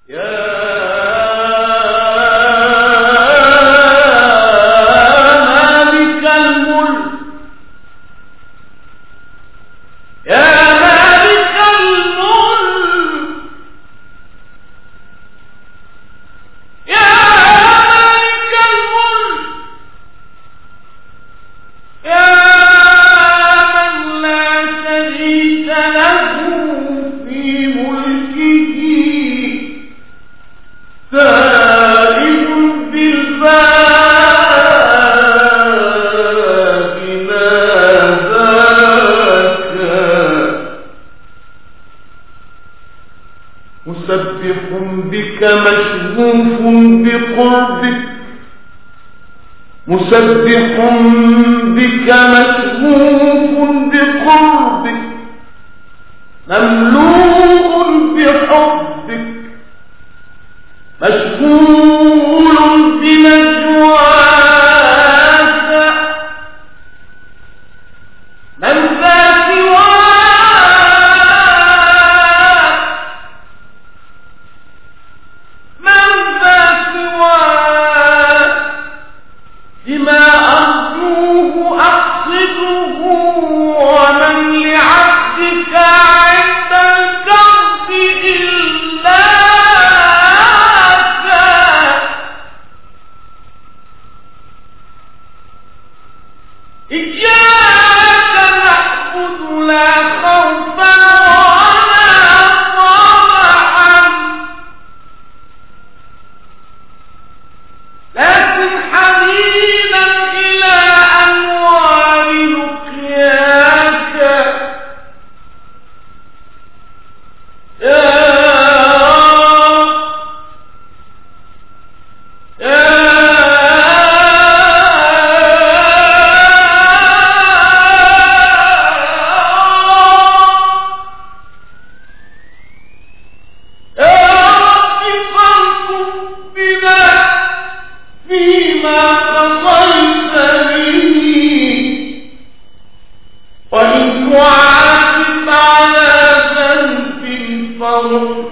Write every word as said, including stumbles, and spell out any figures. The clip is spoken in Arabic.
مسبح بك مشغوف بقربك مملوء بحبك مشغول بنجواك من ذا سواك من ذا سواك بما أرجوه أقصده ومن لعبدك عند الكرب إلاك إياك نعبد لا خوفا ولا طمعا لكن حنينا إلى أنوار لقياك يا وإن تعاتب على ذنب فرح